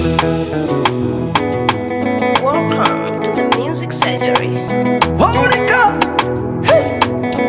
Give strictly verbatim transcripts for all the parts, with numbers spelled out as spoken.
Welcome to the Music Surgery. Hey!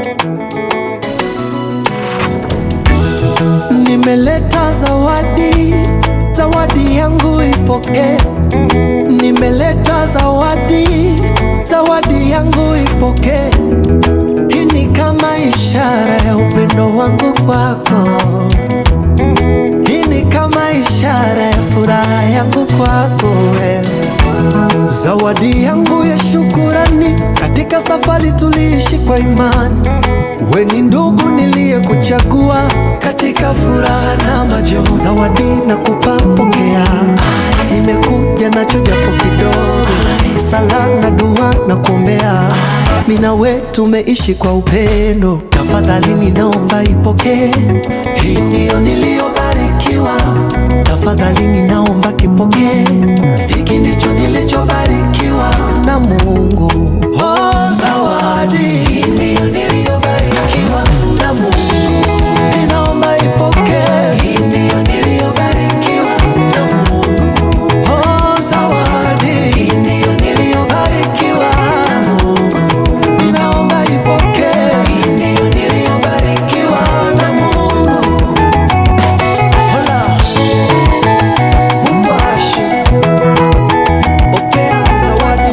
Nimeleta zawadi, zawadi yangu ipokee. Nimeleta zawadi, zawadi yangu ipokee. Hii ni kama ishara ya upendo wangu kwako. Hii ni kama ishara ya furaha yangu kwako wewe. Zawadi yangu ya shukurani, katika safari tuliishi kwa imani. We ni ndugu niliye kuchagua, katika furaha na majonzi. Zawadi nakupa, pokea. Nimekuja nacho japo kidogo, sala na dua na kuombea. Mimi na wewe tumeishi kwa upendo, tafadhali ninaomba ipokee. Hii ndio niliyobarikiwa, tafadhali ninaomba kipokee. Hiki ndicho nilichobarikiwa na Mungu. Oh, zawadi hii ndio niliyobarikiwa na Mungu, ninaomba ipokee. Hii ndio niliyobarikiwa na Mungu. Oh, zawadi hii ndio niliyobarikiwa na Mungu, ninaomba ipokee. Hii ndio niliyobarikiwa na Mungu. Hola Mubashi, pokea zawadi.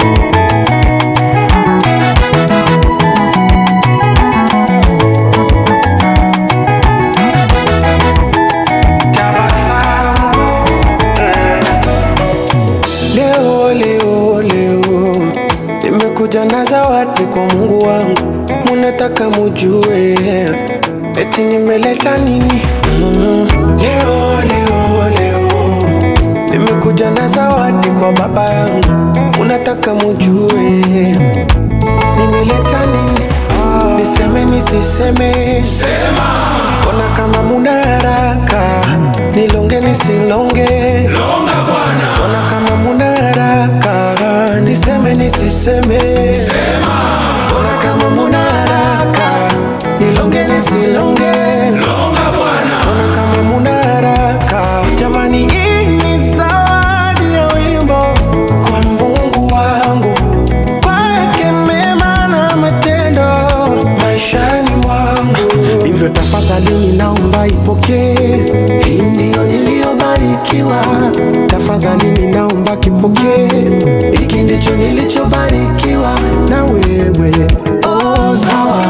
Leo, leo, leo nimekuja na zawadi kwa Mungu wangu. Munataka mujue eti nimeleta nini? mm. Leo, leo, leo nimekuja na zawadi kwa baba yangu. Munataka mujue nimeleta nini? ah. Niseme nisiseme? Sema. Ona kama muna haraka, nilonge nisilonge? Longa bwana. Ona kama muna haraka, niseme nisiseme? Sema. Ona kama muna haraka, nilonge nisilonge? Longa bwana. Ona kama muna haraka. Jamani, hii ni zawadi ya wimbo kwa Mungu wangu, kwake mema na matendo maishani mwangu. Hivyo tafadhali ninaomba ipokee. Hii ndio niliyobarikiwa, tafadhali ninaomba kipokee. Hiki ndicho nilichobarikiwa na wewe. Oh, zawadi